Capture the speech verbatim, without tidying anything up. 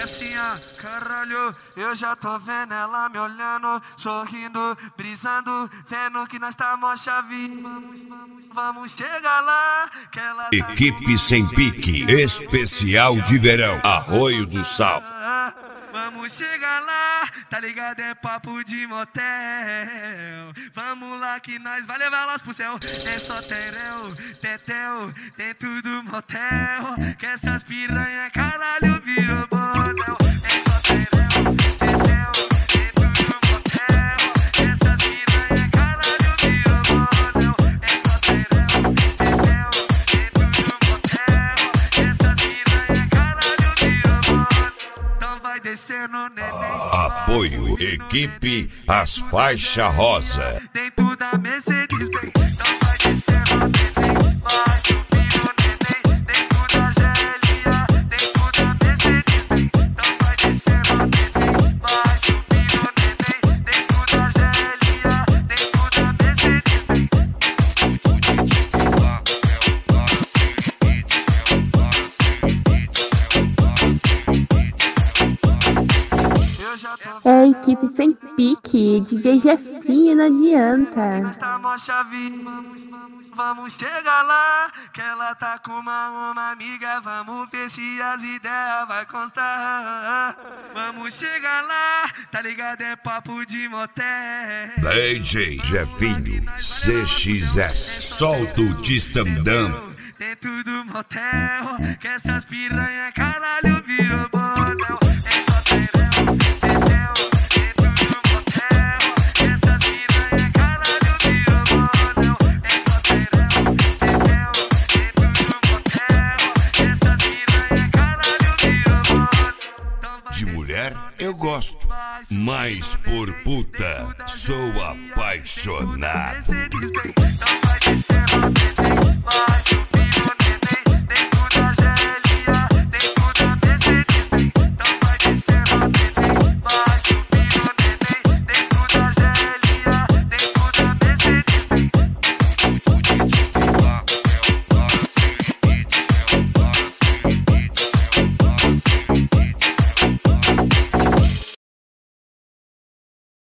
assim, ó, caralho, eu já tô vendo ela me olhando, sorrindo, brisando, vendo que nós tá mó chave. Vamos, vamos, vamos chegar lá, que ela tá Equipe Sem Pique, especial de verão, Arroio do Sal. Vamos chegar lá, tá ligado? É papo de motel. Vamos lá que nós vai levar elas pro céu. É só tereu, tetel, tem tudo motel. Que essas piranha caralho virou bordel. É só tereu, tetel, tem tudo motel. Que essas piranha caralho virou bordel. É só tereu, tetel, tem tudo motel. Que essas piranha caralho virou bordel. Então vai descendo, neném. Apoio, equipe As Faixa Rosa. Dentro da Mercedes Benz. Então vai descendo, neném. Vai subindo, neném. Dentro da G L A. Dentro da Mercedes Benz. Então vai descendo, neném. Vai subindo, neném. Dentro da G L A. Dentro da Mercedes Benz. É a equipe Sem Pique, D J Jefinho, não adianta. Tá mó chave, vamos, vamos, vamos chegar lá. Que ela tá com uma, uma amiga, vamos ver se as ideias vai constar. Vamos chegar lá, tá ligado? É papo de motel. D J Jefinho, C X S, solta o Distandam. Tem tudo motel, que essas piranha caralho virou bordel. É só tereu, tetel, tem tudo motel. Que essas piranha caralho virou bordel. É só tereu, tetel, tem tudo motel. Que essas piranha caralho virou bordel. Então vai De mulher eu gosto, mas por puta sou apaixonado. Mercedes Benz.